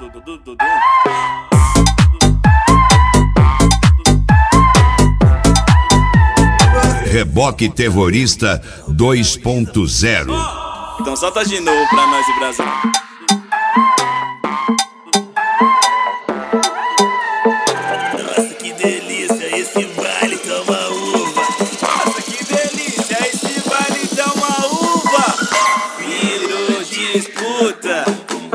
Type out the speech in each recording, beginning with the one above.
Reboque Terrorista 2.0. Então solta de novo pra nós e Brasil. Nossa, que delícia, esse baile toma uva. Nossa, que delícia, esse baile dá uma uva. Virou disputa.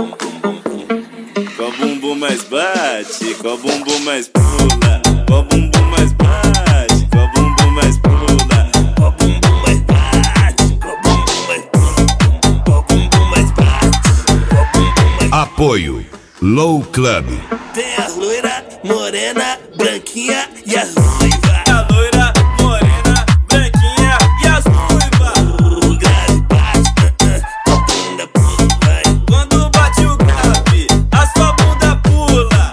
Qual bumbum mais bate, qual bumbum mais pula. Qual bumbum mais bate, qual bumbum mais pula. Qual bumbum mais bate, qual bumbum mais pula. Qual bumbum mais bate, qual bumbum mais... Apoio Low Club. Tem a loira, morena, branquinha e as ruivas. A loira, morena, branquinha e as ruivas. O grave bate, a bunda pula, vai. Quando bate o grave, a sua bunda pula.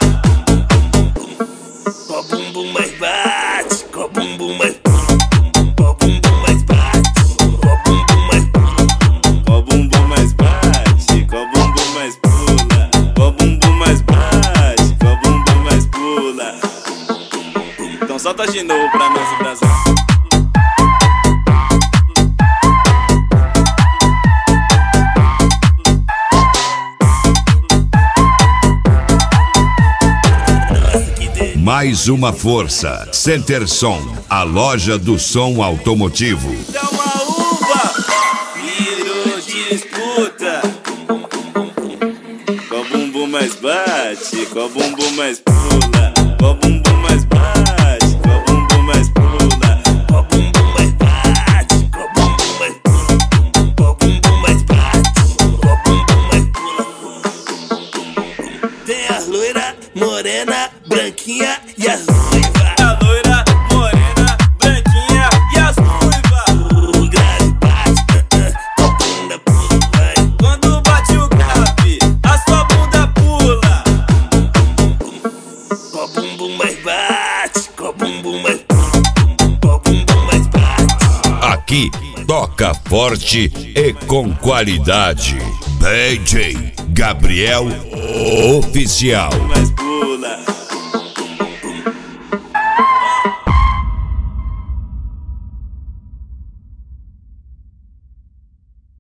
Qual bumbum mais bate, qual bumbum mais pula. Qual bumbum mais bate, qual bumbum mais pula. Qual bumbum mais bate, qual bumbum mais pula. Qual bumbum mais bate, qual bumbum mais pula. Então solta de novo pra nós e Brasil. Mais uma força. Centerson, a loja do som automotivo. Dá uma uva. Virou disputa. Qual bumbum mais bate, qual bumbum mais pula. Qual bumbum mais bate, qual bumbum mais pula. Qual bumbum mais bate, qual bumbum mais pula. Qual bumbum mais bate, qual bumbum mais pula. Tem a loira, morena, branquinha e as ruivas. A loira, morena, branquinha e as ruivas. O grave bate, a bunda pula, vai. Quando bate o grave, a sua bunda pula. Qual bumbum mais bate, qual bumbum mais pula. Qual bumbum mais bate. Aqui toca forte e com qualidade. DJ Gabriel Oficial. Mais